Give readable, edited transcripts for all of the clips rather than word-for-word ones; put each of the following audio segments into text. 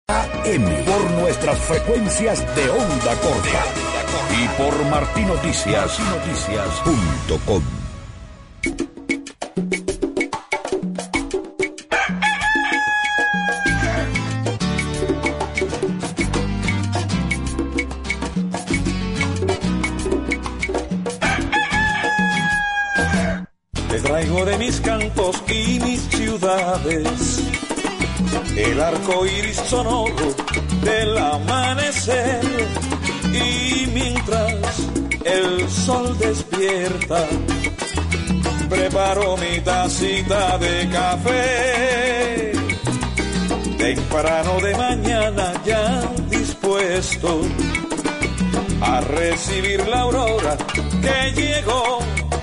AM por nuestras frecuencias de onda corta y por martinoticias.com. Te traigo de mis cantos y mis ciudades el arco iris sonoro del amanecer, y mientras el sol despierta preparo mi tacita de café temprano de mañana, ya dispuesto a recibir la aurora que llegó.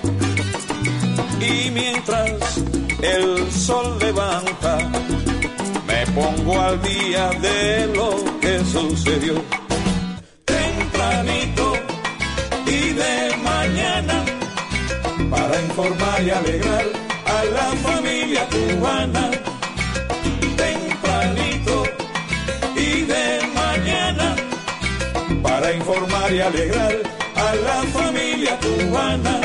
Y mientras el sol levanta, me pongo al día de lo que sucedió. Tempranito y de mañana, para informar y alegrar a la familia cubana. Tempranito y de mañana, para informar y alegrar a la familia cubana.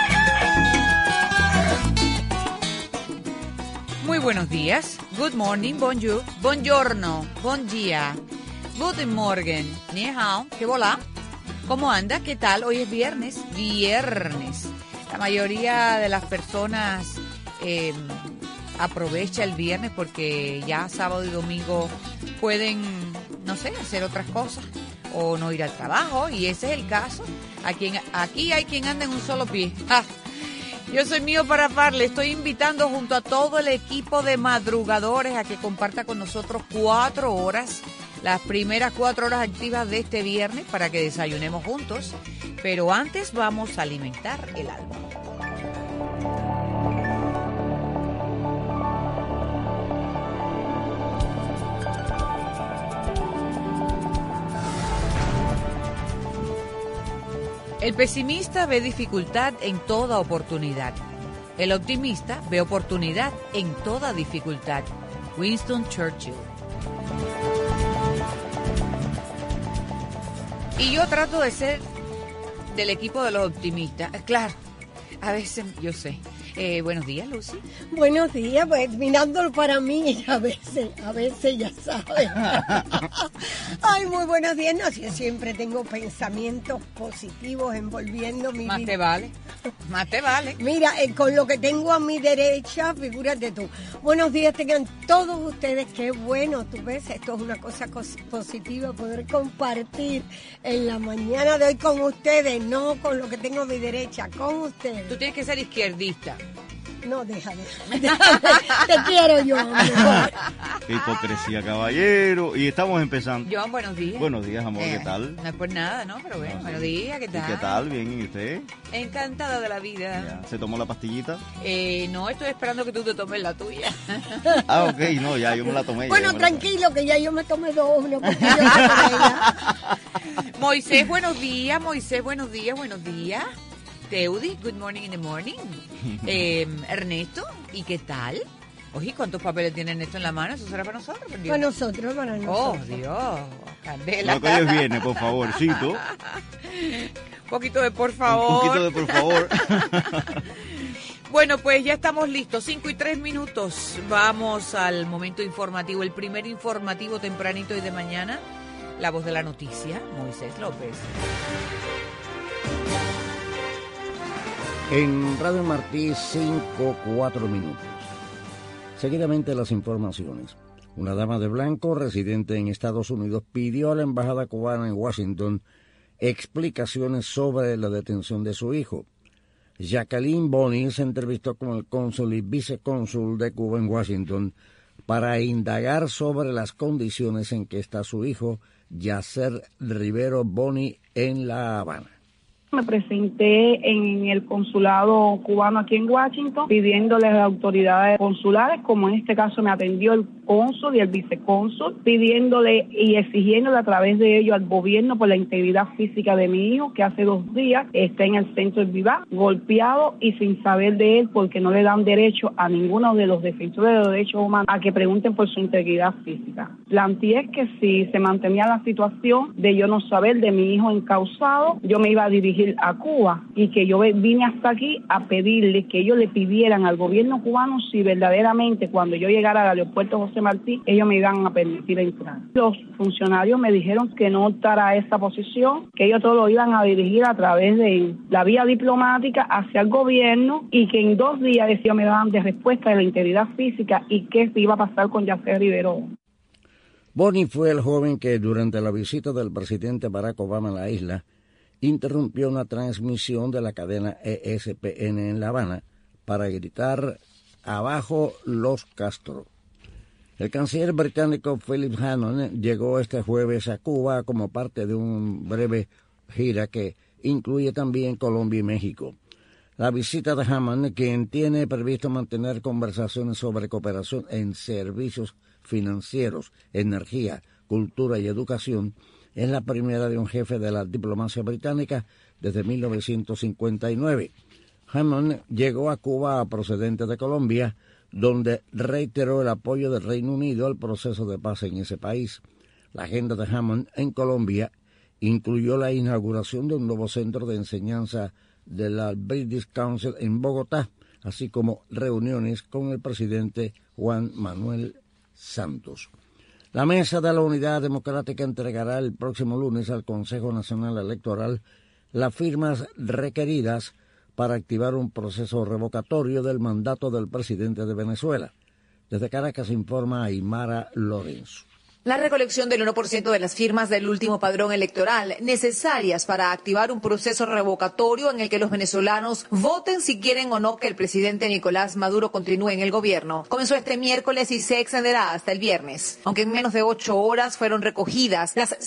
Muy buenos días. Good morning, bonjour, buongiorno, bon dia, guten morgen, ni hao, ¿qué volá? ¿Cómo anda? ¿Qué tal? Hoy es viernes. La mayoría de las personas aprovecha el viernes porque ya sábado y domingo pueden, no sé, hacer otras cosas o no ir al trabajo, y ese es el caso. Aquí hay quien anda en un solo pie. ¡Ah! Yo soy Mío para Le estoy invitando junto a todo el equipo de madrugadores a que comparta con nosotros 4 horas, las primeras 4 horas activas de este viernes, para que desayunemos juntos. Pero antes vamos a alimentar el alma. El pesimista ve dificultad en toda oportunidad. El optimista ve oportunidad en toda dificultad. Winston Churchill. Y yo trato de ser del equipo de los optimistas. Claro, a veces yo sé. Buenos días, Lucy. Buenos días, pues mirándolo para mí, a veces ya sabes. Ay, muy buenos días. No, yo siempre tengo pensamientos positivos envolviendo mi vida. Más te vale. Mira, con lo que tengo a mi derecha, figúrate tú. Buenos días tengan todos ustedes. Qué bueno, tú ves, esto es una cosa positiva, poder compartir en la mañana de hoy con ustedes, no con lo que tengo a mi derecha, con ustedes. Tú tienes que ser izquierdista. No, déjame. Te quiero, Joan. Qué hipocresía, caballero. Y estamos empezando. Joan, buenos días. Buenos días, amor, ¿qué tal? No es por nada, ¿no? Pero bueno, buenos días, ¿qué tal? ¿Y qué tal? Bien, ¿y usted? Encantada de la vida. Ya. ¿Se tomó la pastillita? No, estoy esperando que tú te tomes la tuya. Ah, ok, no, ya, yo me la tomé. Bueno, tranquilo, que ya yo me tomé 2, ¿no? Porque yo ella. Moisés, buenos días. Buenos días. Teudi, good morning in the morning. Ernesto, ¿y qué tal? Oye, ¿cuántos papeles tiene Ernesto en la mano? ¿Eso será para nosotros? Para nosotros. Oh, Dios, candela. No, que Dios viene, por favorcito. Un poquito de por favor. Un poquito de por favor. Bueno, pues ya estamos listos, 5:03. Vamos al momento informativo, el primer informativo tempranito y de mañana. La voz de la noticia, Moisés López. En Radio Martí, 5:04. Seguidamente las informaciones. Una dama de blanco residente en Estados Unidos pidió a la embajada cubana en Washington explicaciones sobre la detención de su hijo. Jacqueline Boni se entrevistó con el cónsul y vicecónsul de Cuba en Washington para indagar sobre las condiciones en que está su hijo, Yasser Rivero Boni, en La Habana. Me presenté en el consulado cubano aquí en Washington pidiéndole a las autoridades consulares, como en este caso me atendió el cónsul y el vicecónsul, pidiéndole y exigiéndole a través de ellos al gobierno por la integridad física de mi hijo, que hace 2 días está en el centro del Vivá, golpeado y sin saber de él, porque no le dan derecho a ninguno de los defensores de los derechos humanos a que pregunten por su integridad física. Planteé que si se mantenía la situación de yo no saber de mi hijo encausado, yo me iba a dirigir a Cuba y que yo vine hasta aquí a pedirle que ellos le pidieran al gobierno cubano si verdaderamente cuando yo llegara al aeropuerto José Martí, ellos me iban a permitir entrar. Los funcionarios me dijeron que no optara a esa posición, que ellos todo lo iban a dirigir a través de la vía diplomática hacia el gobierno y que en 2 días me daban de respuesta de la integridad física y qué iba a pasar con Yacer Rivero. Bonnie fue el joven que durante la visita del presidente Barack Obama a la isla interrumpió una transmisión de la cadena ESPN en La Habana para gritar «Abajo los Castro». El canciller británico Philip Hammond llegó este jueves a Cuba como parte de un breve gira que incluye también Colombia y México. La visita de Hammond, quien tiene previsto mantener conversaciones sobre cooperación en servicios financieros, energía, cultura y educación, es la primera de un jefe de la diplomacia británica desde 1959. Hammond llegó a Cuba procedente de Colombia, donde reiteró el apoyo del Reino Unido al proceso de paz en ese país. La agenda de Hammond en Colombia incluyó la inauguración de un nuevo centro de enseñanza de la British Council en Bogotá, así como reuniones con el presidente Juan Manuel Santos. La Mesa de la Unidad Democrática entregará el próximo lunes al Consejo Nacional Electoral las firmas requeridas para activar un proceso revocatorio del mandato del presidente de Venezuela. Desde Caracas informa Aymara Lorenzo. La recolección del 1% de las firmas del último padrón electoral necesarias para activar un proceso revocatorio en el que los venezolanos voten si quieren o no que el presidente Nicolás Maduro continúe en el gobierno comenzó este miércoles y se extenderá hasta el viernes. Aunque en menos de 8 horas fueron recogidas las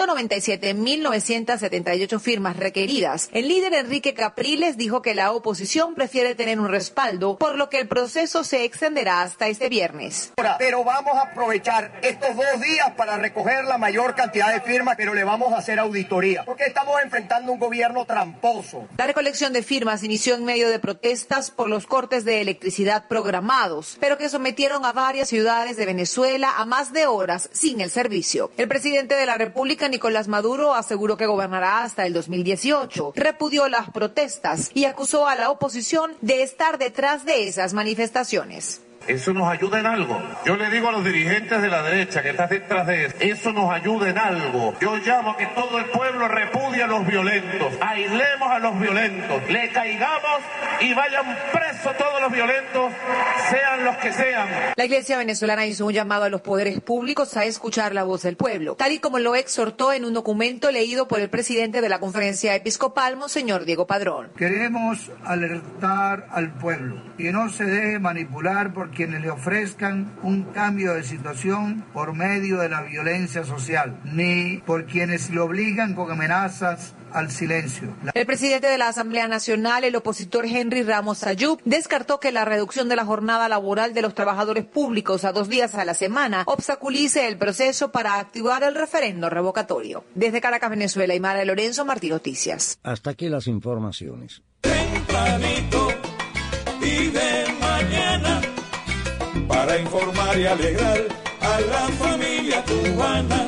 197.978 firmas requeridas, el líder Enrique Capriles dijo que la oposición prefiere tener un respaldo, por lo que el proceso se extenderá hasta este viernes. Pero vamos a aprovechar estos 2 días para recoger la mayor cantidad de firmas, pero le vamos a hacer auditoría, porque estamos enfrentando un gobierno tramposo. La recolección de firmas inició en medio de protestas por los cortes de electricidad programados, pero que sometieron a varias ciudades de Venezuela a más de horas sin el servicio. El presidente de la República, Nicolás Maduro, aseguró que gobernará hasta el 2018, repudió las protestas y acusó a la oposición de estar detrás de esas manifestaciones. ¿Eso nos ayuda en algo? Yo le digo a los dirigentes de la derecha que están detrás de eso nos ayuda en algo. Yo llamo a que todo el pueblo repudie a los violentos, aislemos a los violentos, le caigamos y vayan presos todos los violentos, sean los que sean. La Iglesia venezolana hizo un llamado a los poderes públicos a escuchar la voz del pueblo, tal y como lo exhortó en un documento leído por el presidente de la Conferencia Episcopal, Monseñor Diego Padrón. Queremos alertar al pueblo y no se deje manipular por quienes le ofrezcan un cambio de situación por medio de la violencia social, ni por quienes le obligan con amenazas al silencio. El presidente de la Asamblea Nacional, el opositor Henry Ramos Ayub, descartó que la reducción de la jornada laboral de los trabajadores públicos a 2 días a la semana obstaculice el proceso para activar el referendo revocatorio. Desde Caracas, Venezuela, Aymara Lorenzo, Martí Noticias. Hasta aquí las informaciones. Tempranito y de mañana, para informar y alegrar a la familia cubana.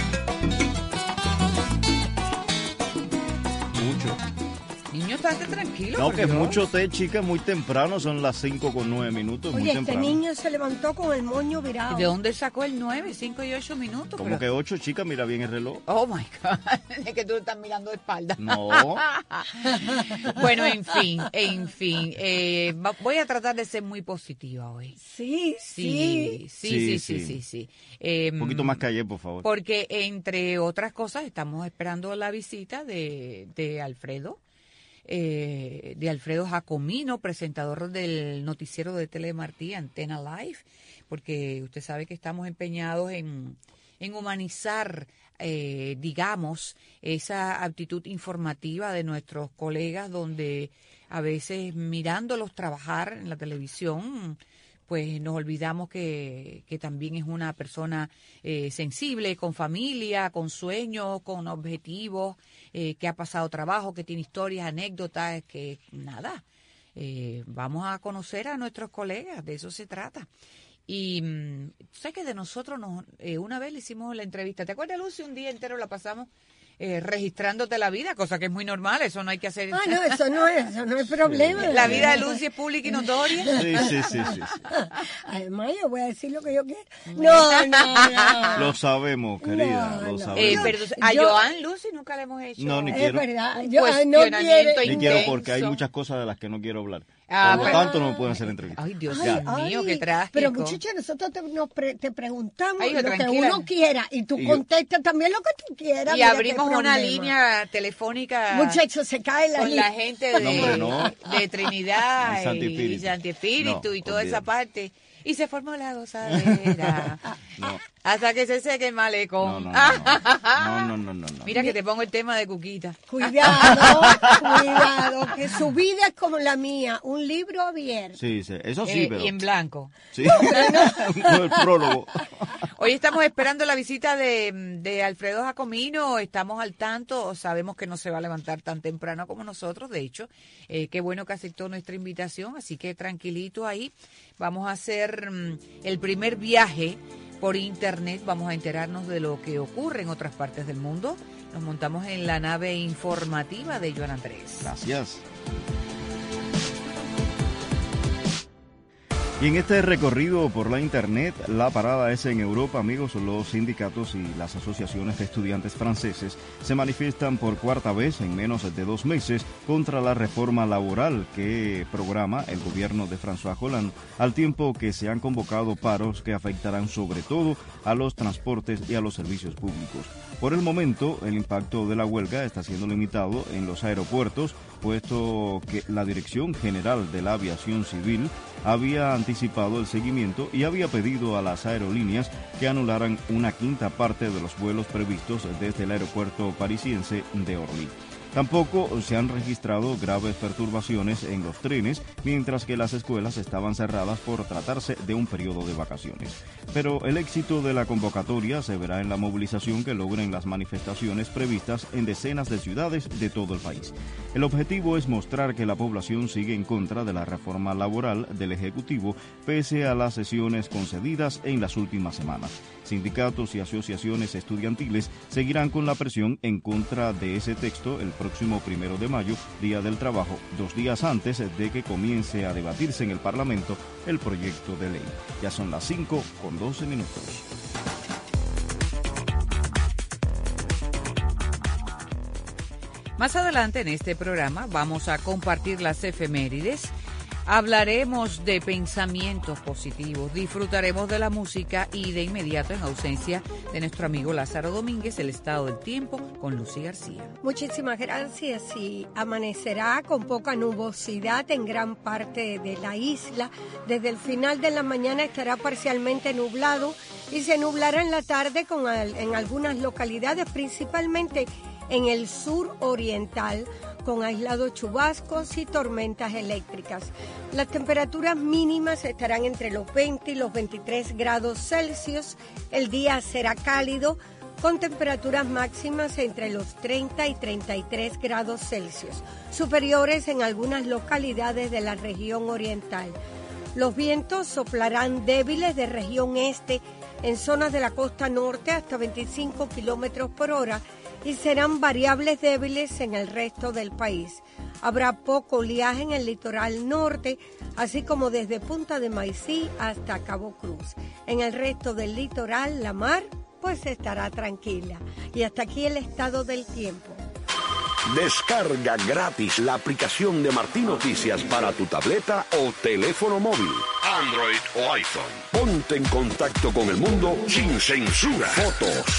Niño, estate tranquilo. No, que es Dios. mucho té, chica, muy temprano, son las 5:09, Oye, muy este temprano. niño se levantó con el moño virado. ¿De dónde sacó el 9, 5 y 8 minutos? Como que 8, chica, mira bien el reloj. Oh, my God. Es que tú estás mirando de espalda. No. Bueno, en fin. Voy a tratar de ser muy positiva hoy. Sí. Sí. Un poquito más calle, por favor. Porque, entre otras cosas, estamos esperando la visita de Alfredo. De Alfredo Jacomino, presentador del noticiero de Telemartí, Antena Live, porque usted sabe que estamos empeñados en humanizar, digamos, esa aptitud informativa de nuestros colegas, donde a veces mirándolos trabajar en la televisión pues nos olvidamos que también es una persona sensible, con familia, con sueños, con objetivos, que ha pasado trabajo, que tiene historias, anécdotas, que nada, vamos a conocer a nuestros colegas, de eso se trata. Y sé que de nosotros una vez le hicimos la entrevista, ¿te acuerdas, Lucy? Un día entero la pasamos registrándote la vida, cosa que es muy normal, eso no hay que hacer. Ah, no, eso no es problema. La vida de Lucy es pública y notoria. Sí. Además, yo voy a decir lo que yo quiero. No. Lo sabemos, querida, lo sabemos. Pero a Joan, Lucy, nunca le hemos hecho. No, ni Es quiero. verdad, Un yo no cuestionamiento quiero. Ni quiero porque hay muchas cosas de las que no quiero hablar. Ah, Por lo tanto, no me pueden hacer entrevistas. Ay, Dios Ya. mío, qué trágico. Pero muchachos, nosotros te preguntamos Ay, lo que tranquila. uno quiera y tú Y yo- contestas también lo que tú quieras. Y mira abrimos qué una problema. línea telefónica Muchachos, se cae la con línea. la gente de, No, hombre, no. de Trinidad Y Santi Espíritu. y Santi Espíritu No, y toda esa olvídate. parte. Y se formó la gozadera. No. Hasta que se seque el malecón. No. Mira que te pongo el tema de Cuquita. Cuidado, que su vida es como la mía, un libro abierto. Sí, eso sí, pero... Y en blanco. Sí, no, el prólogo. Hoy estamos esperando la visita de Alfredo Jacomino, estamos al tanto, sabemos que no se va a levantar tan temprano como nosotros, de hecho, qué bueno que aceptó nuestra invitación, así que tranquilito ahí, vamos a hacer el primer viaje por internet, vamos a enterarnos de lo que ocurre en otras partes del mundo, nos montamos en la nave informativa de Joan Andrés. Gracias. Y en este recorrido por la internet, la parada es en Europa, amigos. Los sindicatos y las asociaciones de estudiantes franceses se manifiestan por cuarta vez en menos de 2 meses contra la reforma laboral que programa el gobierno de François Hollande, al tiempo que se han convocado paros que afectarán sobre todo a los transportes y a los servicios públicos. Por el momento, el impacto de la huelga está siendo limitado en los aeropuertos, puesto que la Dirección General de la Aviación Civil había anticipado el seguimiento y había pedido a las aerolíneas que anularan una quinta parte de los vuelos previstos desde el aeropuerto parisiense de Orly. Tampoco se han registrado graves perturbaciones en los trenes, mientras que las escuelas estaban cerradas por tratarse de un periodo de vacaciones. Pero el éxito de la convocatoria se verá en la movilización que logren las manifestaciones previstas en decenas de ciudades de todo el país. El objetivo es mostrar que la población sigue en contra de la reforma laboral del Ejecutivo, pese a las sesiones concedidas en las últimas semanas. Sindicatos y asociaciones estudiantiles seguirán con la presión en contra de ese texto el próximo 1 de mayo, Día del Trabajo, 2 días antes de que comience a debatirse en el Parlamento el proyecto de ley. Ya son las 5:12. Más adelante en este programa vamos a compartir las efemérides, hablaremos de pensamientos positivos, disfrutaremos de la música y de inmediato, en ausencia de nuestro amigo Lázaro Domínguez, el estado del tiempo con Lucy García. Muchísimas gracias y amanecerá con poca nubosidad en gran parte de la isla. Desde el final de la mañana estará parcialmente nublado y se nublará en la tarde en algunas localidades, principalmente en el sur oriental, con aislados chubascos y tormentas eléctricas. Las temperaturas mínimas estarán entre los 20 y los 23 grados Celsius. El día será cálido, con temperaturas máximas entre los 30 y 33 grados Celsius, superiores en algunas localidades de la región oriental. Los vientos soplarán débiles de región este en zonas de la costa norte hasta 25 kilómetros por hora y serán variables débiles en el resto del país. Habrá poco oleaje en el litoral norte, así como desde Punta de Maicí hasta Cabo Cruz. En el resto del litoral, la mar, pues estará tranquila. Y hasta aquí el estado del tiempo. Descarga gratis la aplicación de Martín Noticias para tu tableta o teléfono móvil, Android o iPhone. Ponte en contacto con el mundo sin censura. Fotos,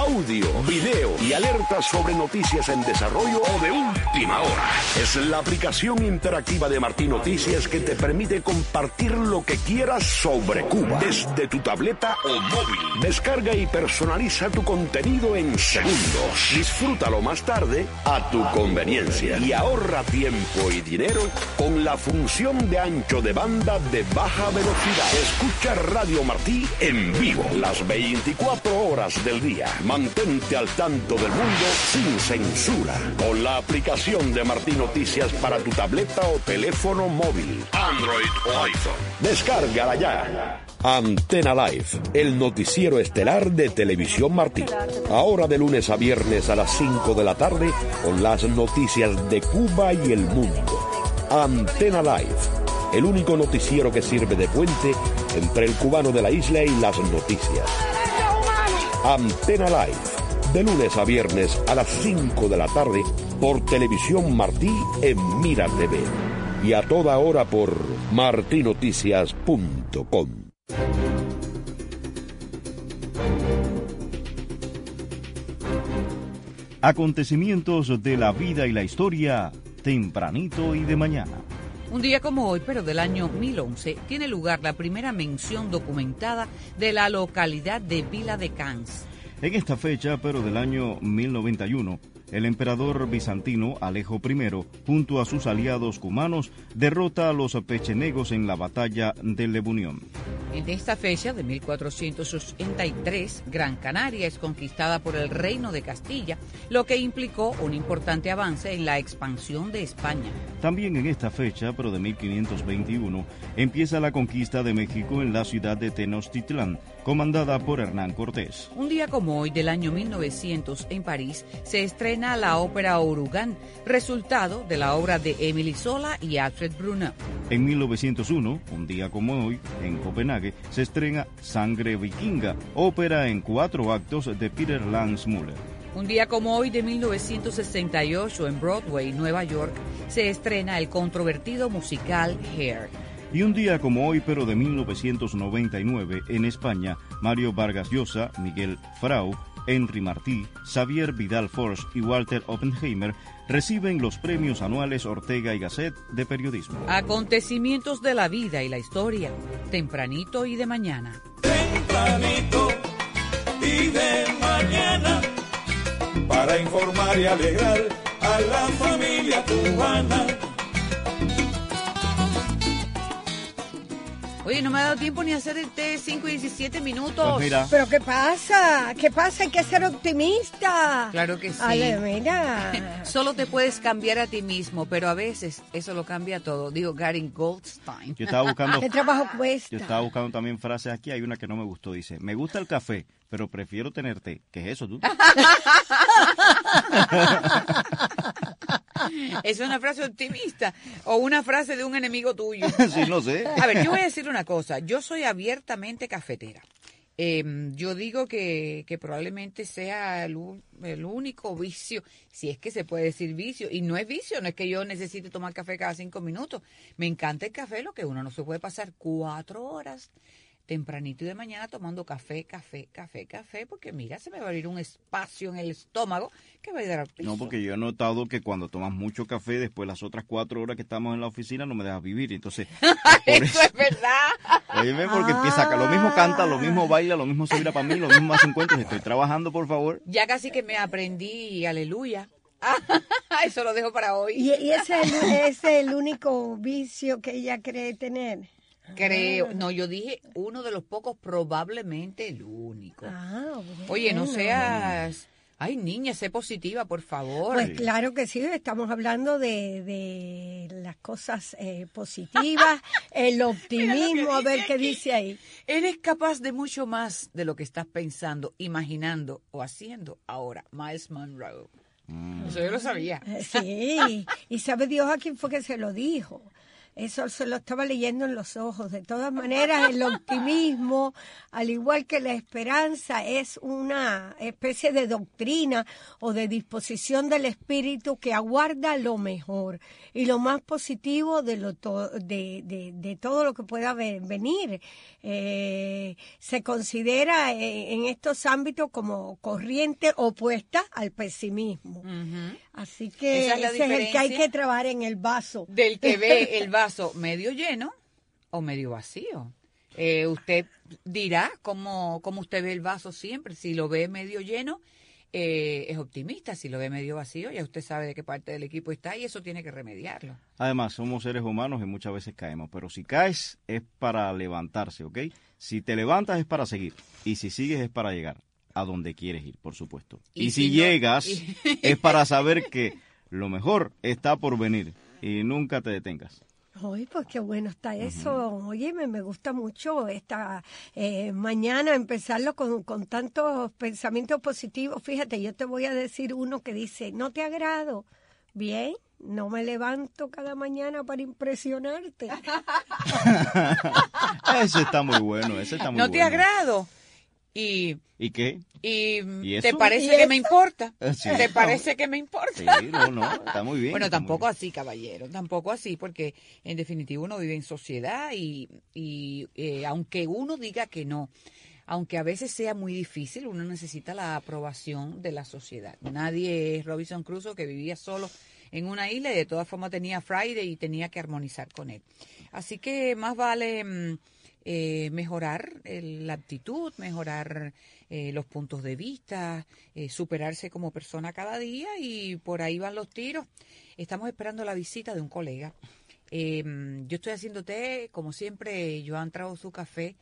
audio, video y alertas sobre noticias en desarrollo o de última hora. Es la aplicación interactiva de Martín Noticias que te permite compartir lo que quieras sobre Cuba desde tu tableta o móvil. Descarga y personaliza tu contenido en segundos. Disfrútalo más tarde a tu conveniencia y ahorra tiempo y dinero con la función de ancho de banda de baja velocidad. Escucha Radio Martí en vivo las 24 horas del día. Mantente al tanto del mundo sin censura con la aplicación de Martín Noticias para tu tableta o teléfono móvil, Android o iPhone. Descárgala ya. Antena Live, el noticiero estelar de Televisión Martí. Ahora de lunes a viernes a las 5 de la tarde con las noticias de Cuba y el mundo. Antena Live, el único noticiero que sirve de puente entre el cubano de la isla y las noticias. Antena Live, de lunes a viernes a las 5 de la tarde por Televisión Martí en Mira TV. Y a toda hora por martinoticias.com. Acontecimientos de la vida y la historia, tempranito y de mañana. Un día como hoy, pero del año 1011, tiene lugar la primera mención documentada de la localidad de Vila de Cans. En esta fecha, pero del año 1091, el emperador bizantino Alejo I, junto a sus aliados cumanos, derrota a los pechenegos en la batalla de Lebunión. En esta fecha de 1483, Gran Canaria es conquistada por el Reino de Castilla, lo que implicó un importante avance en la expansión de España. También en esta fecha, pero de 1521, empieza la conquista de México en la ciudad de Tenochtitlán, comandada por Hernán Cortés. Un día como hoy del año 1900, en París, se estrena la ópera Orugán, resultado de la obra de Émile Zola y Alfred Brunel. En 1901, un día como hoy, en Copenhague, se estrena Sangre Vikinga, ópera en 4 actos de Peter Landsmuller. Un día como hoy de 1968, en Broadway, Nueva York, se estrena el controvertido musical Hair. Y un día como hoy, pero de 1999, en España, Mario Vargas Llosa, Miguel Frau, Henry Martí, Xavier Vidal Force y Walter Oppenheimer reciben los premios anuales Ortega y Gasset de periodismo. Acontecimientos de la vida y la historia, tempranito y de mañana. Tempranito y de mañana, para informar y alegrar a la familia cubana. Oye, no me ha dado tiempo ni a hacer el té, 5 y 17 minutos. Pues mira. ¿Pero qué pasa? ¿Qué pasa? Hay que ser optimista. Claro que sí. Ale, mira. Solo te puedes cambiar a ti mismo, pero a veces eso lo cambia todo. Digo, Gary Goldstein. Yo estaba buscando... ¿Qué trabajo cuesta? Yo estaba buscando también frases aquí. Hay una que no me gustó. Dice, me gusta el café, pero prefiero tener té. ¿Qué es eso, tú? ¿Es una frase optimista o una frase de un enemigo tuyo? Sí, no sé. A ver, yo voy a decir una cosa. Yo soy abiertamente cafetera. Yo digo que probablemente sea el único vicio, si es que se puede decir vicio, y no es vicio, no es que yo necesite tomar café cada 5 minutos. Me encanta el café, lo que uno no se puede pasar 4 horas tempranito y de mañana tomando café, porque mira, se me va a abrir un espacio en el estómago que va a dar al piso. No, porque yo he notado que cuando tomas mucho café, después las otras 4 horas que estamos en la oficina no me dejas vivir, entonces... Eso es verdad. Óyeme, porque empieza acá, lo mismo canta, lo mismo baila, lo mismo se vira para mí, lo mismo hace encuentros, estoy trabajando, por favor. Ya casi que me aprendí, aleluya. Eso lo dejo para hoy. ¿Y ese es el único vicio que ella cree tener? Creo, no, yo dije uno de los pocos, probablemente el único. Bueno. Oye, no seas... Ay, niña, sé positiva, por favor. Pues claro que sí, estamos hablando de las cosas positivas, el optimismo, a ver qué dice ahí. Eres capaz de mucho más de lo que estás pensando, imaginando o haciendo ahora. Miles Monroe. Eso yo lo sabía. Sí, y sabe Dios a quién fue que se lo dijo. Eso se lo estaba leyendo en los ojos. De todas maneras, el optimismo, al igual que la esperanza, es una especie de doctrina o de disposición del espíritu que aguarda lo mejor y lo más positivo de todo lo que pueda venir. Se considera en estos ámbitos como corriente opuesta al pesimismo. Así que esa es la ese es el que hay que trabajar en el vaso. Del que ve el vaso medio lleno o medio vacío. Usted dirá cómo usted ve el vaso siempre. Si lo ve medio lleno, es optimista. Si lo ve medio vacío, ya usted sabe de qué parte del equipo está y eso tiene que remediarlo. Además, somos seres humanos y muchas veces caemos, pero si caes es para levantarse, ¿ok? Si te levantas es para seguir y si sigues es para llegar a donde quieres ir, por supuesto. Y si no llegas es para saber que lo mejor está por venir y nunca te detengas. Ay, pues qué bueno está eso. Oye, me gusta mucho esta mañana empezarlo con tantos pensamientos positivos. Fíjate, yo te voy a decir uno que dice, no te agrado. Bien, no me levanto cada mañana para impresionarte. Ese está muy bueno, ese está muy bueno. No te agrado. ¿Y qué? ¿Y te parece que me importa? Sí, ¿Te parece que me importa? Sí, no, está muy bien. Bueno, tampoco así, caballero, tampoco así, porque en definitiva uno vive en sociedad y aunque uno diga que no, aunque a veces sea muy difícil, uno necesita la aprobación de la sociedad. Nadie es Robinson Crusoe, que vivía solo en una isla y de todas formas tenía a Friday y tenía que armonizar con él. Así que más vale mejorar la actitud, mejorar los puntos de vista, superarse como persona cada día y por ahí van los tiros. Estamos esperando la visita de un colega. Yo estoy haciendo té, como siempre, Joan trajo su café.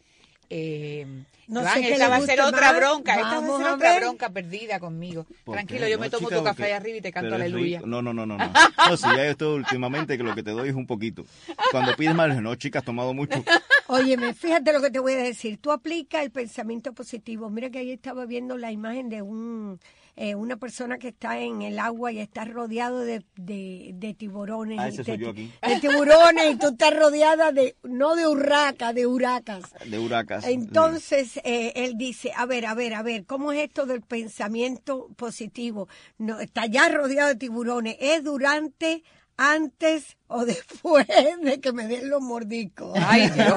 No Joan, sé qué esta le va a guste ser otra más. bronca, esta Vamos va a ser a otra ver. bronca perdida conmigo. Tranquilo, qué? yo me tomo chica, tu café porque- ahí arriba y te canto pero es aleluya. rico. No. No, si ya yo estoy últimamente que lo que te doy es un poquito. Cuando pides más, no, chica, has tomado mucho. Óyeme, fíjate lo que te voy a decir. Tú aplicas el pensamiento positivo. Mira que ahí estaba viendo la imagen de una persona que está en el agua y está rodeado de tiburones. Ese soy yo aquí. De tiburones y tú estás rodeada no de urracas, de huracas. De huracas. Entonces, él dice, a ver, ¿cómo es esto del pensamiento positivo? No, está ya rodeado de tiburones. ¿Es durante, antes o después de que me den los mordiscos? ¡Ay, Dios!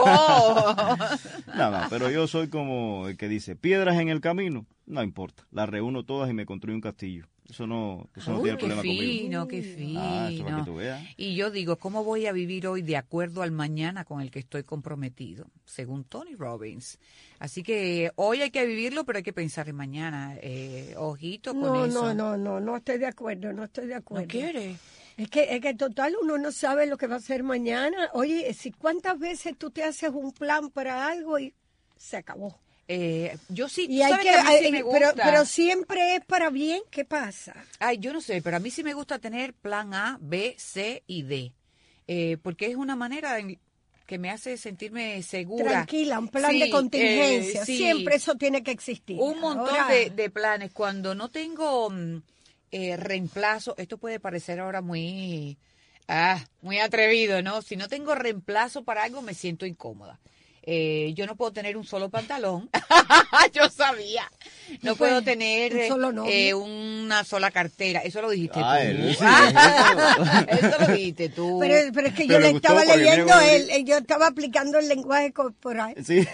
No, pero yo soy como el que dice, piedras en el camino, no importa, las reúno todas y me construyo un castillo. Eso no tiene problema conmigo. Qué fino. Eso para que tú veas. Y yo digo, ¿cómo voy a vivir hoy de acuerdo al mañana con el que estoy comprometido? Según Tony Robbins. Así que hoy hay que vivirlo, pero hay que pensar en mañana. Ojito con eso. No estoy de acuerdo, no estoy de acuerdo. ¿No quieres? Es que total uno no sabe lo que va a hacer mañana. Oye, ¿cuántas veces tú te haces un plan para algo y se acabó? Yo sí, Y hay ¿sabes que a mí sí me gusta? pero siempre es para bien. ¿Qué pasa? Ay, yo no sé, pero a mí sí me gusta tener plan A, B, C y D. Porque es una manera que me hace sentirme segura. Tranquila, un plan Sí, de contingencia. sí. Siempre eso tiene que existir. Un montón Ahora, de planes. Cuando no tengo reemplazo, esto puede parecer ahora muy atrevido, ¿no? Si no tengo reemplazo para algo, me siento incómoda. Yo no puedo tener un solo pantalón. Yo sabía. No puedo tener un solo novio. una sola cartera. Eso lo dijiste tú. Sí, Eso lo dijiste tú. Pero es que yo Pero le le gustó estaba porque leyendo, viene yo estaba aplicando el lenguaje corporal. Sí.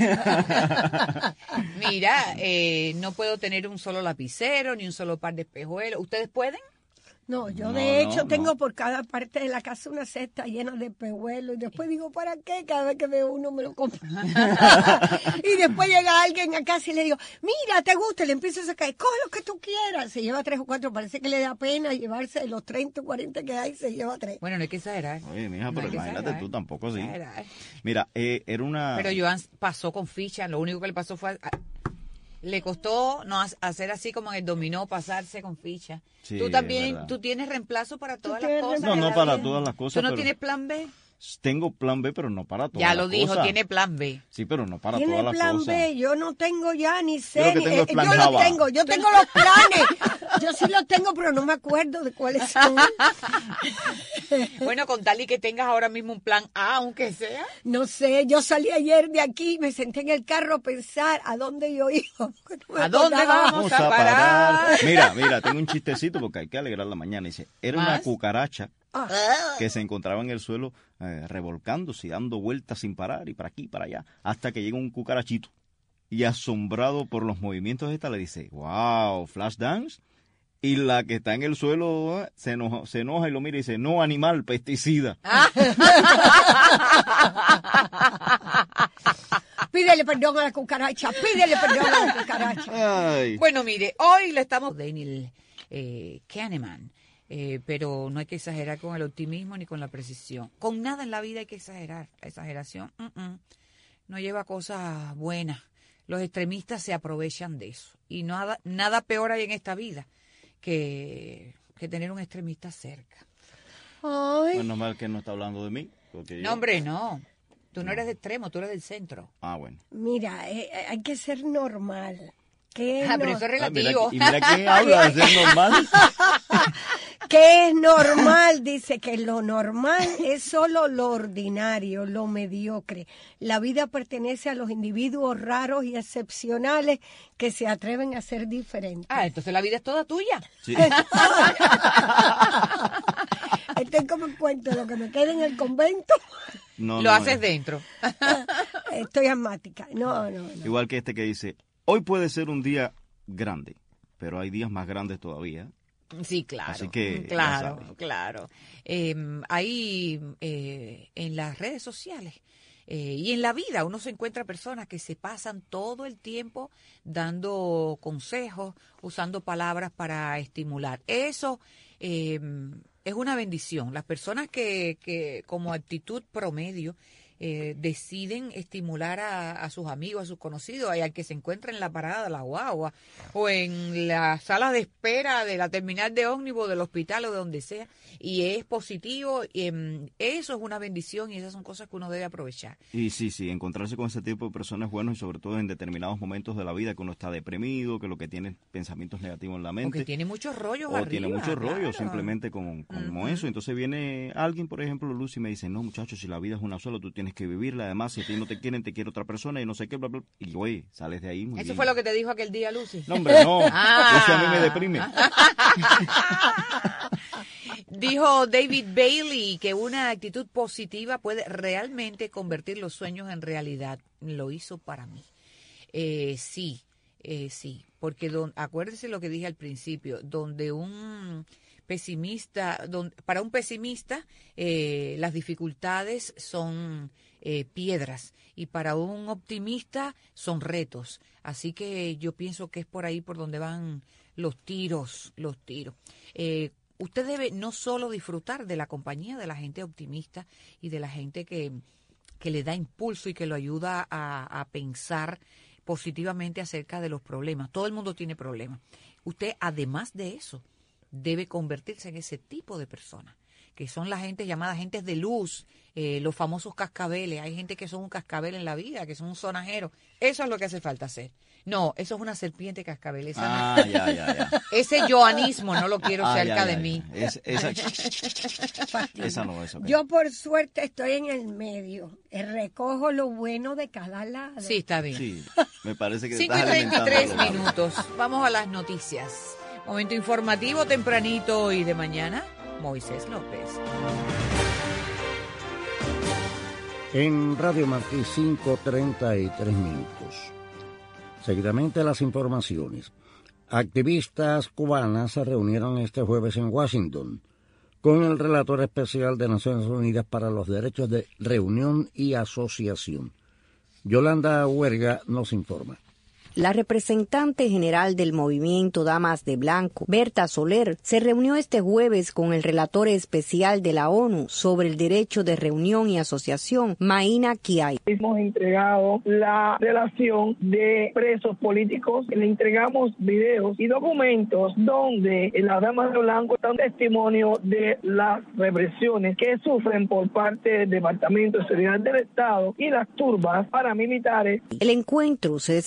Mira, no puedo tener un solo lapicero ni un solo par de espejuelos. ¿Ustedes pueden? No, yo No, de hecho no. tengo por cada parte de la casa una cesta llena de pehuelos y después digo, ¿para qué? Cada vez que veo uno me lo compro. Y después llega alguien a casa y le digo, mira, ¿te gusta? Y le empiezo a sacar, coge lo que tú quieras. Se lleva 3 o 4, parece que le da pena llevarse de los 30 o 40 que hay, se lleva 3. Bueno, no hay que exagerar. Oye, mija, No pero hay que imagínate exagerar. tú tampoco así. Exagerar. Mira, era una... Pero Joan pasó con ficha, lo único que le pasó fue... Le costó no hacer así como en el dominó, pasarse con ficha. Sí, Tú también, verdad. tú tienes reemplazo para todas las tienes cosas. No, de no la para vida. todas las cosas, ¿Tú no pero- tienes plan B? Tengo plan B, pero no para todas Ya las lo dijo, cosas. tiene plan B. Sí, pero no para Tiene todas las plan cosas. B, yo no tengo ya ni Yo sé, lo que ni- tengo es plan yo lo Java. tengo, yo tengo los planes, yo sí los tengo, pero no me acuerdo de cuáles son. Bueno, con tal y que tengas ahora mismo un plan A, aunque sea. No sé, yo salí ayer de aquí y me senté en el carro a pensar a dónde yo iba. ¿A dónde vamos a parar? Mira, tengo un chistecito porque hay que alegrar la mañana. Dice, era una cucaracha que se encontraba en el suelo revolcándose y dando vueltas sin parar y para aquí y para allá, hasta que llega un cucarachito y asombrado por los movimientos de esta le dice, wow, flash dance. Y la que está en el suelo se enoja y lo mira y dice, no, animal, pesticida. Pídele perdón a la cucaracha, pídele perdón a la cucaracha. Ay. Bueno, mire, hoy le estamos Daniel Kahneman, pero no hay que exagerar con el optimismo ni con la precisión. Con nada en la vida hay que exagerar. La exageración no lleva a cosas buenas. Los extremistas se aprovechan de eso. Y nada peor hay en esta vida que tener un extremista cerca. Ay. Bueno, mal que no está hablando de mí. No, hombre, no. Tú no eres de extremo, tú eres del centro. Ah, bueno. Mira, hay que ser normal. Pero eso es relativo. Mira quién habla de ser normal. ¿Qué es normal? Dice que lo normal es solo lo ordinario, lo mediocre. La vida pertenece a los individuos raros y excepcionales que se atreven a ser diferentes. Entonces la vida es toda tuya. Sí. Estoy como en cuento, lo que me queda en el convento. Lo haces dentro. Estoy asmática. No. Igual que este que dice, hoy puede ser un día grande, pero hay días más grandes todavía. Sí, claro. Así que claro. Ahí en las redes sociales y en la vida uno se encuentra personas que se pasan todo el tiempo dando consejos, usando palabras para estimular. Eso es una bendición. Las personas que como actitud promedio deciden estimular a sus amigos, a sus conocidos, y al que se encuentra en la parada de la guagua o en la sala de espera de la terminal de ómnibus del hospital o de donde sea, y es positivo, eso es una bendición y esas son cosas que uno debe aprovechar. Y sí, encontrarse con ese tipo de personas buenas y sobre todo en determinados momentos de la vida que uno está deprimido, que lo que tiene pensamientos negativos en la mente. O que tiene muchos rollos arriba. O tiene muchos rollos simplemente como eso. Entonces viene alguien, por ejemplo, Lucy, y me dice, no muchachos, si la vida es una sola, tú tienes que vivirla, además si a ti no te quieren, te quiere otra persona y no sé qué, bla, bla, y oye, sales de ahí muy ¿Eso bien. fue lo que te dijo aquel día, Lucy? No, hombre, no, eso a mí me deprime. Dijo David Bailey que una actitud positiva puede realmente convertir los sueños en realidad. Lo hizo para mí. Sí, porque acuérdese lo que dije al principio, donde un pesimista, para un pesimista las dificultades son piedras y para un optimista son retos. Así que yo pienso que es por ahí por donde van los tiros. Usted debe no solo disfrutar de la compañía de la gente optimista y de la gente que le da impulso y que lo ayuda a pensar positivamente acerca de los problemas. Todo el mundo tiene problemas. Usted, además de eso, debe convertirse en ese tipo de persona, que son la gente llamada gentes de luz, los famosos cascabeles. Hay gente que son un cascabel en la vida, que son un sonajero. Eso es lo que hace falta hacer. No, eso es una serpiente cascabel. Esa ya. Ese yoanismo no lo quiero cerca de mí. Esa no, eso. Yo por suerte estoy en el medio. Recojo lo bueno de cada lado. Sí, está bien. Sí, me parece que 5:33 minutos. Vamos a las noticias. Momento informativo tempranito y de mañana, Moisés López. En Radio Martí, 5:33 minutos. Seguidamente las informaciones. Activistas cubanas se reunieron este jueves en Washington con el relator especial de Naciones Unidas para los Derechos de Reunión y Asociación. Yolanda Huerga nos informa. La representante general del movimiento Damas de Blanco, Berta Soler, se reunió este jueves con el relator especial de la ONU sobre el derecho de reunión y asociación, Maina Kiai. Hemos entregado la relación de presos políticos, le entregamos videos y documentos donde las Damas de Blanco dan testimonio de las represiones que sufren por parte del Departamento de Seguridad del Estado y las turbas paramilitares. El encuentro se desarrolló en la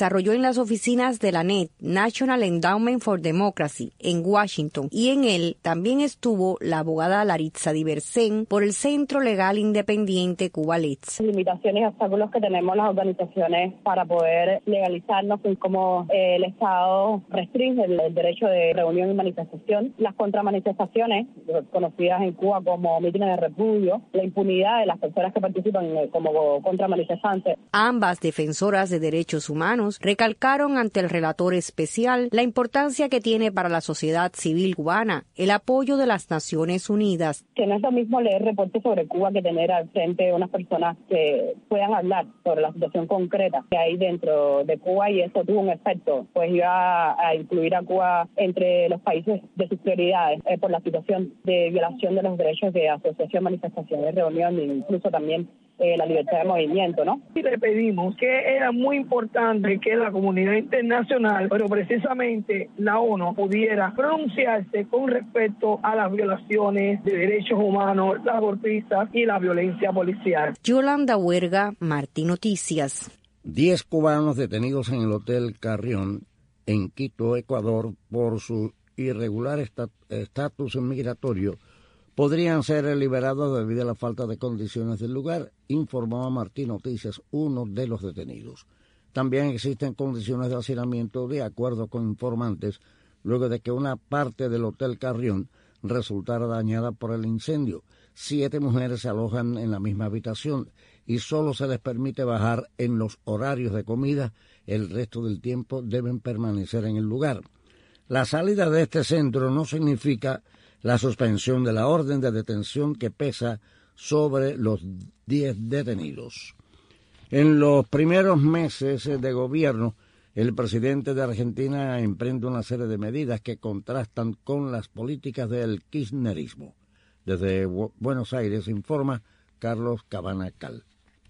las oficinas de la NED, National Endowment for Democracy, en Washington, y en él también estuvo la abogada Laritza Diversen por el Centro Legal Independiente Cuba Leaks. Limitaciones y obstáculos que tenemos las organizaciones para poder legalizarnos, como el Estado restringe el derecho de reunión y manifestación, las contramanifestaciones, conocidas en Cuba como mítines de repudio, la impunidad de las personas que participan como contramanifestantes. Ambas defensoras de derechos humanos recalcaron ante el relator especial la importancia que tiene para la sociedad civil cubana el apoyo de las Naciones Unidas. Que no es lo mismo leer reportes sobre Cuba que tener al frente unas personas que puedan hablar sobre la situación concreta que hay dentro de Cuba, y eso tuvo un efecto, pues iba a incluir a Cuba entre los países de sus prioridades por la situación de violación de los derechos de asociación, manifestación, de reunión e incluso también la libertad de movimiento, ¿no? Y le pedimos que era muy importante que la comunidad internacional, pero precisamente la ONU, pudiera pronunciarse con respecto a las violaciones de derechos humanos, las golpizas y la violencia policial. Yolanda Huerga, Martín Noticias. 10 cubanos detenidos en el Hotel Carrión, en Quito, Ecuador, por su irregular estatus migratorio, podrían ser liberados debido a la falta de condiciones del lugar, informó a Martín Noticias, uno de los detenidos. También existen condiciones de hacinamiento de acuerdo con informantes, luego de que una parte del Hotel Carrión resultara dañada por el incendio. 7 mujeres se alojan en la misma habitación y solo se les permite bajar en los horarios de comida. El resto del tiempo deben permanecer en el lugar. La salida de este centro no significa la suspensión de la orden de detención que pesa sobre los 10 detenidos. En los primeros meses de gobierno, el presidente de Argentina emprende una serie de medidas que contrastan con las políticas del kirchnerismo. Desde Buenos Aires informa Carlos Cabana Cal.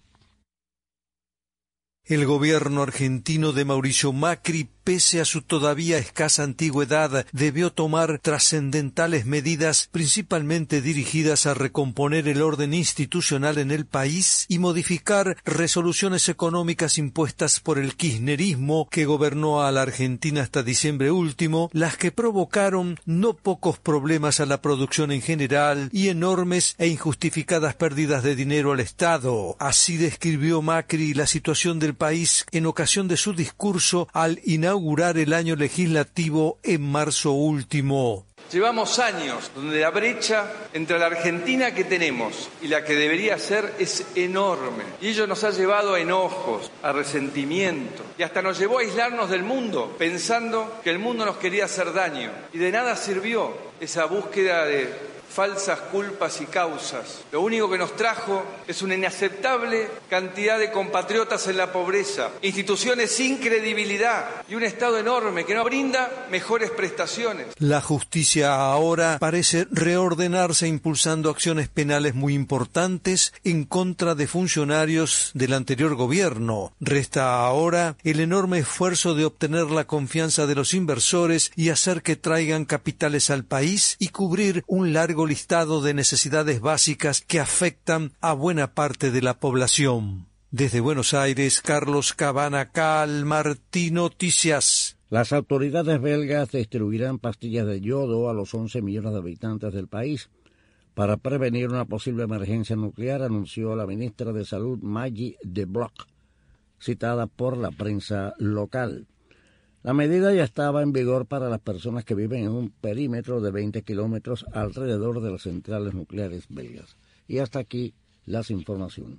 El gobierno argentino de Mauricio Macri, pese a su todavía escasa antigüedad, debió tomar trascendentales medidas, principalmente dirigidas a recomponer el orden institucional en el país y modificar resoluciones económicas impuestas por el kirchnerismo que gobernó a la Argentina hasta diciembre último, las que provocaron no pocos problemas a la producción en general y enormes e injustificadas pérdidas de dinero al Estado. Así describió Macri la situación del país en ocasión de su discurso al inaugurar el año legislativo en marzo último. Llevamos años donde la brecha entre la Argentina que tenemos y la que debería ser es enorme. Y ello nos ha llevado a enojos, a resentimiento y hasta nos llevó a aislarnos del mundo, pensando que el mundo nos quería hacer daño. Y de nada sirvió esa búsqueda de falsas culpas y causas. Lo único que nos trajo es una inaceptable cantidad de compatriotas en la pobreza, instituciones sin credibilidad y un Estado enorme que no brinda mejores prestaciones. La justicia ahora parece reordenarse impulsando acciones penales muy importantes en contra de funcionarios del anterior gobierno. Resta ahora el enorme esfuerzo de obtener la confianza de los inversores y hacer que traigan capitales al país y cubrir un largo listado de necesidades básicas que afectan a buena parte de la población. Desde Buenos Aires, Carlos Cabana Cal, Martín Noticias. Las autoridades belgas distribuirán pastillas de yodo a los 11 millones de habitantes del país para prevenir una posible emergencia nuclear, anunció la ministra de Salud Maggie de Blok, citada por la prensa local. La medida ya estaba en vigor para las personas que viven en un perímetro de 20 kilómetros alrededor de las centrales nucleares belgas. Y hasta aquí las informaciones.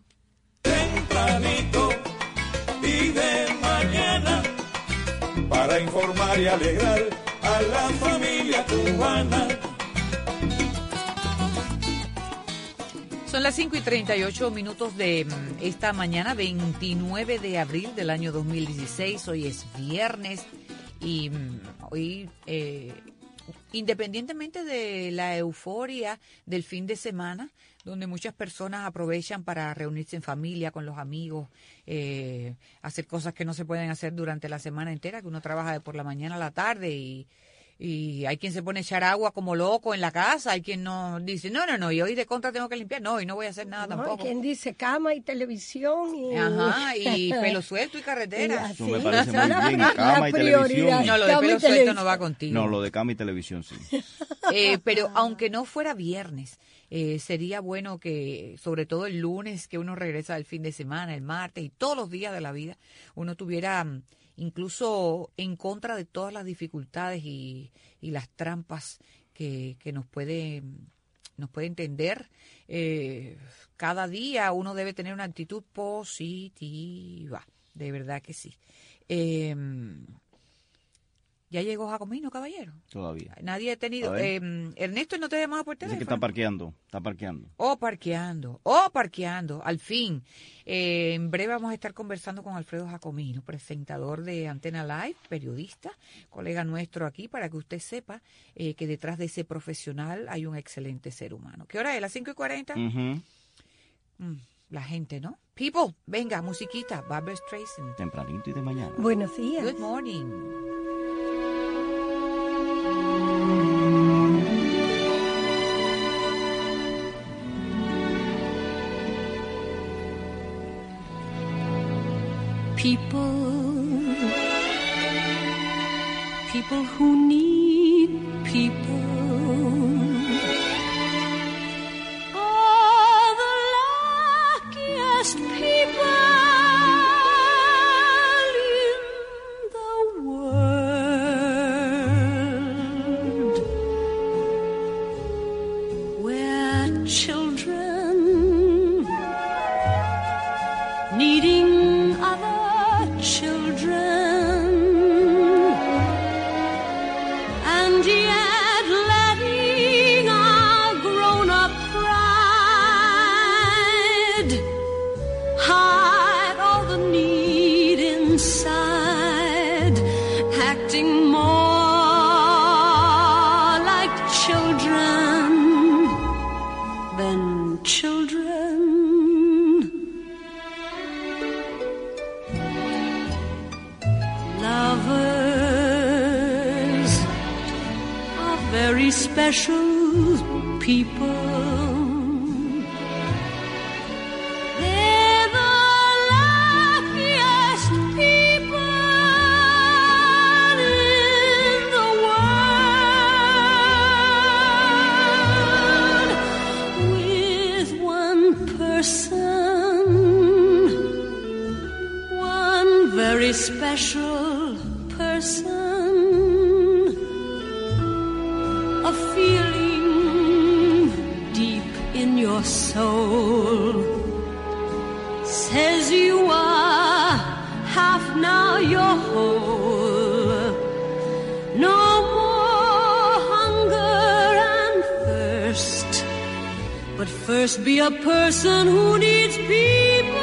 Tempranito y de mañana, para informar y alegrar a la familia cubana. Son las 5:38 de esta mañana, 29 de abril del año 2016. Hoy es viernes y hoy, independientemente de la euforia del fin de semana, donde muchas personas aprovechan para reunirse en familia, con los amigos, hacer cosas que no se pueden hacer durante la semana entera, que uno trabaja de por la mañana a la tarde y Y hay quien se pone a echar agua como loco en la casa, hay quien no dice, no, y hoy de contra tengo que limpiar, y no voy a hacer nada tampoco. Hay quien dice cama y televisión y pelo suelto y carretera. Eso me parece muy bien, cama y televisión. No, lo de pelo suelto no va contigo. No, lo de cama y televisión sí. Pero aunque no fuera viernes, sería bueno que, sobre todo el lunes, que uno regresa del fin de semana, el martes y todos los días de la vida, uno tuviera, incluso en contra de todas las dificultades y las trampas que nos puede entender, cada día uno debe tener una actitud positiva, de verdad que sí. ¿Ya llegó Jacomino, caballero? Todavía. Nadie ha tenido... Ernesto, ¿no te ha llamado por teléfono? Dice que está parqueando. Parqueando, al fin. En breve vamos a estar conversando con Alfredo Jacomino, presentador de Antena Live, periodista, colega nuestro aquí, para que usted sepa que detrás de ese profesional hay un excelente ser humano. ¿Qué hora es? ¿Las 5:40? La gente, ¿no? People, venga, musiquita, Barbra Streisand. Tempranito y de mañana. Buenos días. Good morning. People who need people are the luckiest people in the world. Where children needing other children, and yet letting our grown-up pride hide all the need inside, acting more like children than children. Lovers are very special people. They're the luckiest people in the world. With one person, one very special person, a feeling deep in your soul says you are half, now you're whole. No more hunger and thirst, but first be a person who needs people.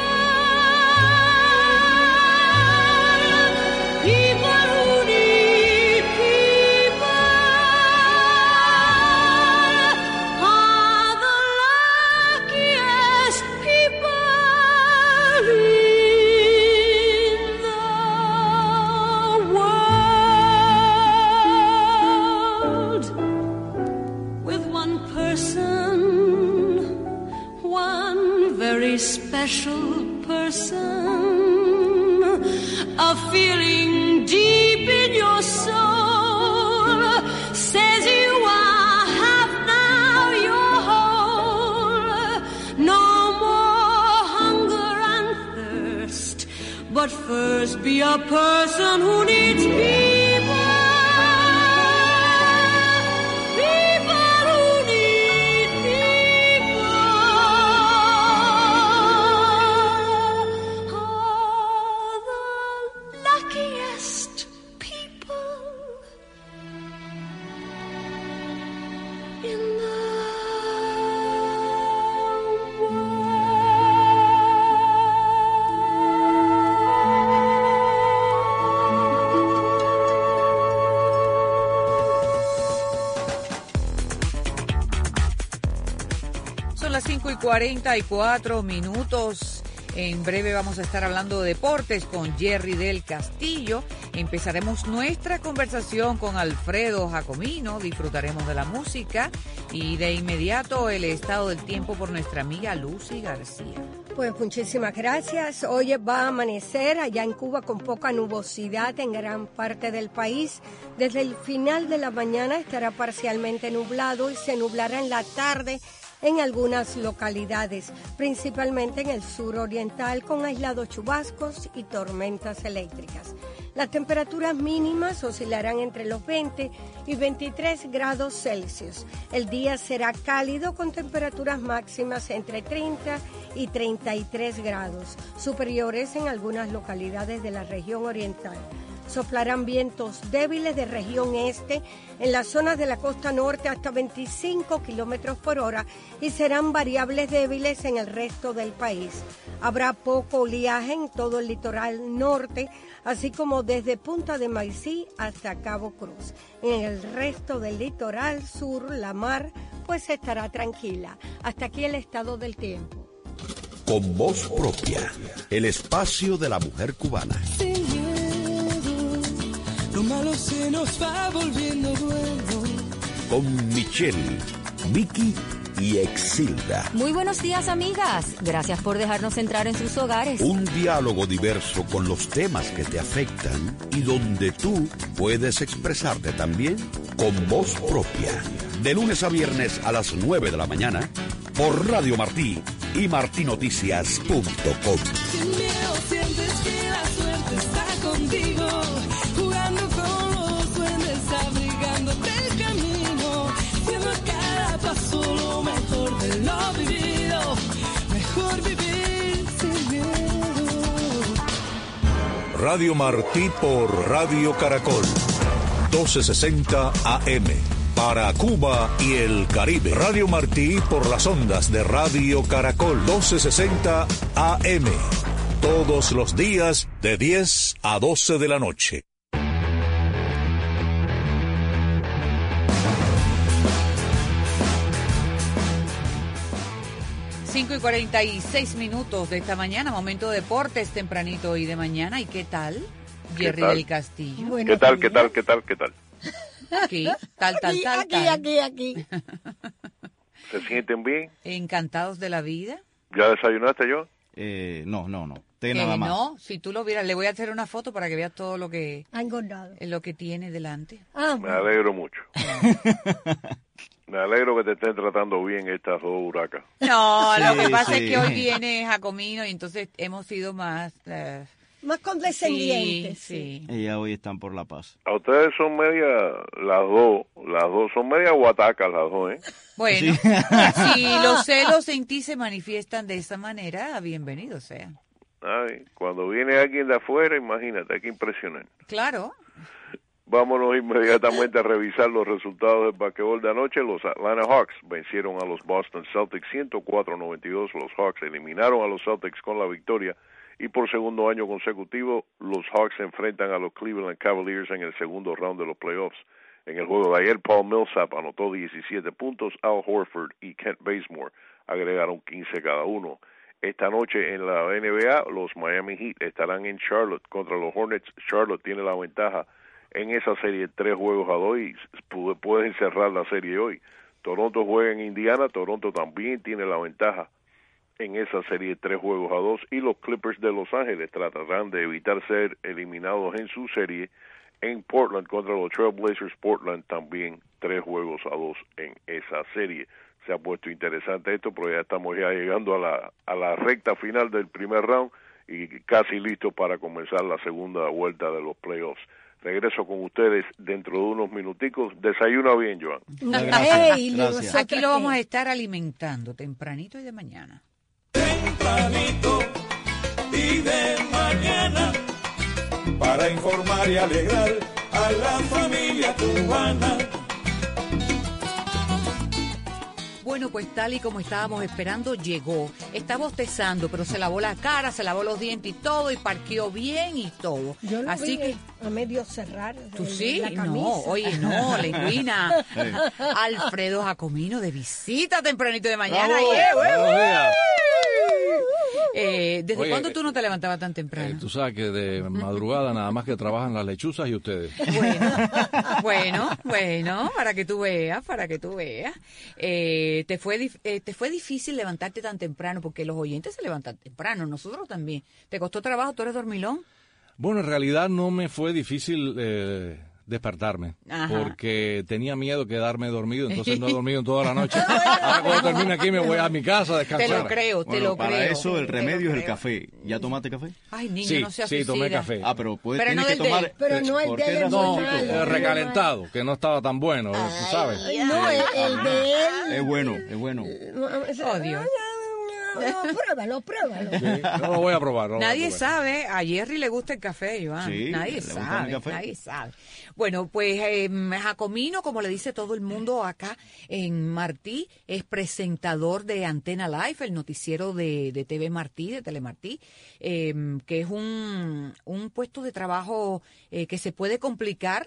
Special person, a feeling deep in your soul says you are half, now you're whole. No more hunger and thirst, but first be a person who needs people. Son las 5:44. En breve vamos a estar hablando de deportes con Jerry del Castillo. Empezaremos nuestra conversación con Alfredo Jacomino, disfrutaremos de la música y de inmediato el estado del tiempo por nuestra amiga Lucy García. Pues muchísimas gracias. Hoy va a amanecer allá en Cuba con poca nubosidad en gran parte del país. Desde el final de la mañana estará parcialmente nublado y se nublará en la tarde en algunas localidades, principalmente en el sur oriental, con aislados chubascos y tormentas eléctricas. Las temperaturas mínimas oscilarán entre los 20 y 23 grados Celsius. El día será cálido con temperaturas máximas entre 30 y 33 grados, superiores en algunas localidades de la región oriental. Soplarán vientos débiles de región este en las zonas de la costa norte hasta 25 kilómetros por hora y serán variables débiles en el resto del país. Habrá poco oleaje en todo el litoral norte, así como desde Punta de Maicí hasta Cabo Cruz. En el resto del litoral sur, la mar, pues estará tranquila. Hasta aquí el estado del tiempo. Con voz propia, el espacio de la mujer cubana. Lo malo se nos va volviendo bueno. Con Michelle, Vicky y Exilda. Muy buenos días, amigas. Gracias por dejarnos entrar en sus hogares. Un diálogo diverso con los temas que te afectan y donde tú puedes expresarte también con voz propia. De lunes a viernes a las 9 de la mañana por Radio Martí y martinoticias.com. Sin miedo sientes que la suerte está contigo. Jugando con los duendes, abrigándote el camino, viendo cada paso lo mejor de lo vivido, mejor vivir sin miedo. Radio Martí por Radio Caracol, 1260 AM, para Cuba y el Caribe. Radio Martí por las ondas de Radio Caracol, 1260 AM, todos los días de 10 a 12 de la noche. 5:46 de esta mañana, momento de deportes tempranito y de mañana. ¿Y qué tal, Jerry del Castillo? ¿Qué tal? Aquí, tal. Aquí. ¿Se sienten bien? Encantados de la vida. ¿Ya desayunaste, yo? No. Té nada más. No, si tú lo vieras, le voy a hacer una foto para que veas todo lo que ha engordado, lo que tiene delante. Me alegro mucho. Me alegro que te estén tratando bien estas dos huracas. No, lo que pasa es que hoy viene Jacomino y entonces hemos sido más condescendientes. Sí. Ellas hoy están por la paz. A ustedes son las dos son media guatacas las dos, ¿eh? Bueno, si los celos en ti se manifiestan de esa manera, bienvenido sea. Ay, cuando viene alguien de afuera, imagínate, hay que impresionar. Claro. Vámonos inmediatamente a revisar los resultados del basquetbol de anoche. Los Atlanta Hawks vencieron a los Boston Celtics 104-92. Los Hawks eliminaron a los Celtics con la victoria y por segundo año consecutivo los Hawks se enfrentan a los Cleveland Cavaliers en el segundo round de los playoffs. En el juego de ayer, Paul Millsap anotó 17 puntos, Al Horford y Kent Bazemore agregaron 15 cada uno. Esta noche en la NBA, los Miami Heat estarán en Charlotte contra los Hornets. Charlotte tiene la ventaja en esa serie 3-2 y pueden cerrar la serie hoy. Toronto juega en Indiana, Toronto también tiene la ventaja en esa serie 3-2 y los Clippers de Los Ángeles tratarán de evitar ser eliminados en su serie en Portland contra los Trail Blazers. Portland también 3-2 en esa serie. Se ha puesto interesante esto, pero ya estamos llegando a la recta final del primer round y casi listos para comenzar la segunda vuelta de los playoffs. Regreso con ustedes dentro de unos minuticos. Desayuna bien, Joan. Gracias. Aquí lo vamos a estar alimentando tempranito y de mañana. Tempranito y de mañana, para informar y alegrar a la familia cubana. Bueno, pues tal y como estábamos esperando, llegó. Está bostezando, pero se lavó la cara, se lavó los dientes y todo, y parqueó bien y todo. Yo lo Así vi que a medio cerrar. ¿Tú sí? La camisa. No, oye, no, lingüina. Alfredo Jacomino de visita tempranito de mañana. ¿Desde Oye, cuándo tú no te levantabas tan temprano? Tú sabes que de madrugada nada más que trabajan las lechuzas y ustedes. Bueno, para que tú veas. ¿Te fue difícil levantarte tan temprano? Porque los oyentes se levantan temprano, nosotros también. ¿Te costó trabajo? ¿Tú eres dormilón? Bueno, en realidad no me fue difícil despertarme, porque tenía miedo de quedarme dormido, entonces no he dormido en toda la noche. Ahora cuando termine aquí me voy a mi casa a descansar. Te lo creo, para eso el remedio es el café. ¿Ya tomaste café? Ay, niño, no seas Sí, tomé café. Pero Pero no tienes que tomar... Pero no el de él. No, recalentado, que no estaba tan bueno, tú sabes. No, el de él. Es bueno. Oh, Dios. No, pruébalo. Sí, no lo voy a probar. Nadie sabe, a Jerry le gusta el café, Joan. Sí, nadie sabe. Bueno, pues Jacomino, como le dice todo el mundo acá en Martí, es presentador de Antena Live, el noticiero de TV Martí, de Telemartí, que es un puesto de trabajo que se puede complicar.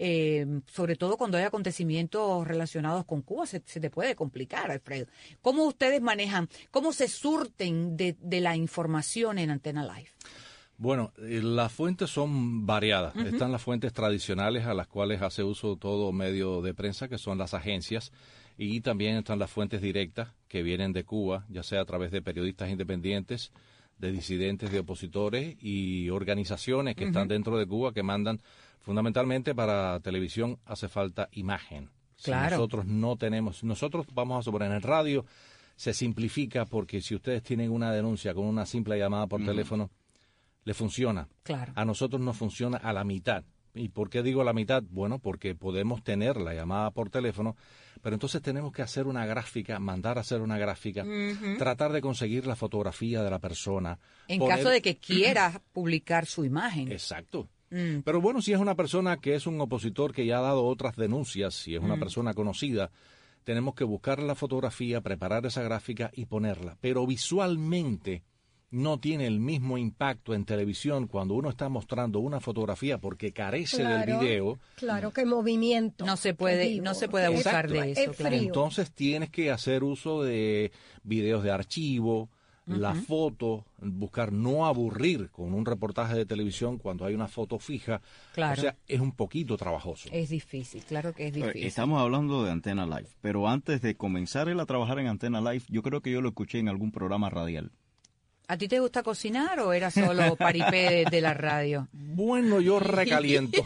Sobre todo cuando hay acontecimientos relacionados con Cuba, se te puede complicar, Alfredo. ¿Cómo ustedes manejan, cómo se surten de la información en Antena Live? Bueno, las fuentes son variadas. Están las fuentes tradicionales a las cuales hace uso todo medio de prensa, que son las agencias, y también están las fuentes directas que vienen de Cuba, ya sea a través de periodistas independientes, de disidentes, de opositores y organizaciones que están dentro de Cuba que mandan. Fundamentalmente para televisión hace falta imagen. Claro. Si nosotros no tenemos, nosotros vamos a suponer en radio se simplifica porque si ustedes tienen una denuncia con una simple llamada por teléfono, le funciona. Claro. A nosotros nos funciona a la mitad. ¿Y por qué digo la mitad? Bueno, porque podemos tener la llamada por teléfono, pero entonces tenemos que hacer una gráfica, mandar a hacer una gráfica, tratar de conseguir la fotografía de la persona. En caso de que quiera publicar su imagen. Exacto. Pero bueno, si es una persona que es un opositor que ya ha dado otras denuncias, si es una persona conocida, tenemos que buscar la fotografía, preparar esa gráfica y ponerla. Pero visualmente no tiene el mismo impacto en televisión cuando uno está mostrando una fotografía porque carece del video. Claro, que movimiento. No se puede abusar de eso. Claro. Entonces tienes que hacer uso de videos de archivo, la foto, buscar no aburrir con un reportaje de televisión cuando hay una foto fija. Claro. O sea, es un poquito trabajoso. Es difícil, claro que es difícil. Estamos hablando de Antena Live, pero antes de comenzar él a trabajar en Antena Live, yo creo que yo lo escuché en algún programa radial. ¿A ti te gusta cocinar o era solo paripé de la radio? Bueno, yo recaliento.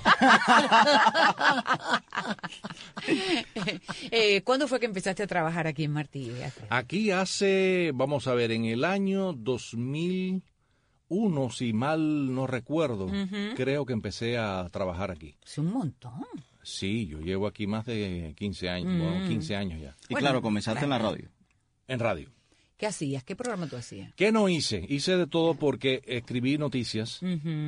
¿Cuándo fue que empezaste a trabajar aquí en Martí? Aquí hace, vamos a ver, en el año 2001, si mal no recuerdo, creo que empecé a trabajar aquí. Es un montón. Sí, yo llevo aquí más de 15 años, bueno, 15 años ya. Y claro, comenzaste en la radio. En radio. ¿Qué hacías? ¿Qué programa tú hacías? ¿Qué no hice? Hice de todo porque escribí noticias,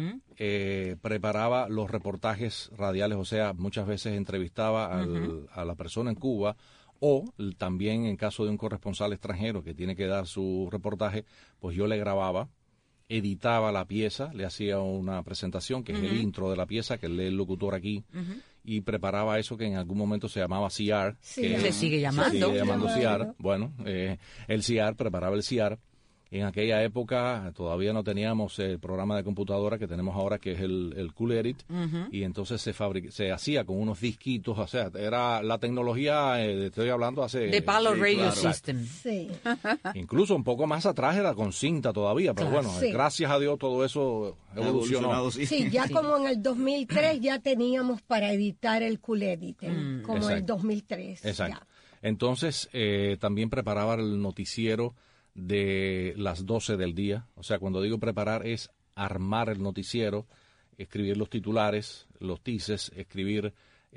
preparaba los reportajes radiales, o sea, muchas veces entrevistaba a la persona en Cuba, o también en caso de un corresponsal extranjero que tiene que dar su reportaje, pues yo le grababa, editaba la pieza, le hacía una presentación, que es el intro de la pieza, que lee el locutor aquí, y preparaba eso que en algún momento se llamaba CR. Sí, se sigue llamando. Se sigue llamando CR. Bueno, el CR, preparaba el CR. En aquella época todavía no teníamos el programa de computadora que tenemos ahora, que es el Cool Edit, y entonces se hacía con unos disquitos, o sea, era la tecnología, estoy hablando hace... De Palo Radio System. Sí. Incluso un poco más atrás era con cinta todavía, pero bueno, gracias a Dios todo eso evolucionó. Sí, ya como en el 2003 ya teníamos para editar el Cool Edit, como en el 2003. Exacto. Ya. Entonces, también preparaba el noticiero de las 12 del día. O sea, cuando digo preparar es armar el noticiero, escribir los titulares, los teasers, escribir...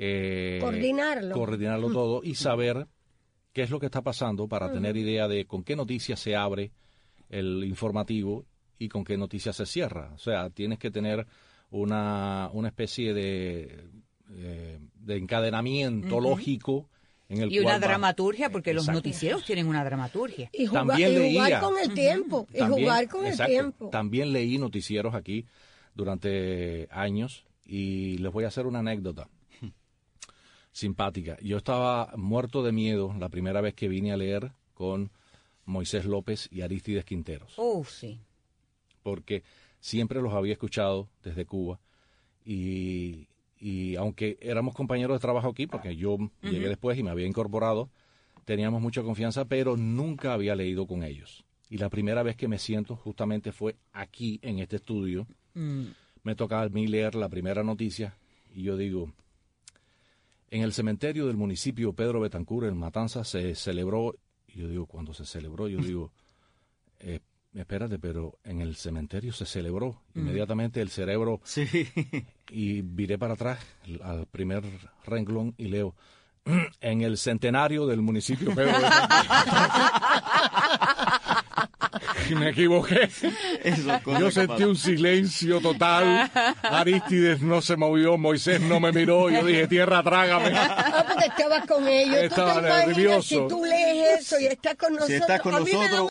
coordinarlo todo y saber qué es lo que está pasando para tener idea de con qué noticias se abre el informativo y con qué noticias se cierra. O sea, tienes que tener una especie de encadenamiento lógico. Y una dramaturgia, porque los noticieros tienen una dramaturgia. Y jugar con el tiempo. También leí noticieros aquí durante años y les voy a hacer una anécdota simpática. Yo estaba muerto de miedo la primera vez que vine a leer con Moisés López y Arístides Quinteros. Sí. Porque siempre los había escuchado desde Cuba y aunque éramos compañeros de trabajo aquí, porque yo llegué después y me había incorporado, teníamos mucha confianza, pero nunca había leído con ellos. Y la primera vez que me siento justamente fue aquí en este estudio. Me tocaba a mí leer la primera noticia y yo digo, en el cementerio del municipio Pedro Betancur, en Matanzas, se celebró, y yo digo, cuando se celebró, yo digo, espérate, pero en el cementerio se celebró. Inmediatamente el cerebro, y viré para atrás al primer renglón y leo, en el centenario del municipio Pedro Betancur. Y me equivoqué. Yo sentí un silencio total. Arístides no se movió, Moisés no me miró. Yo dije, tierra, trágame. Porque estabas con ellos. Estaba ¿Tú te imaginas nervioso. si tú lees eso y estás con nosotros? Si estás con nosotros,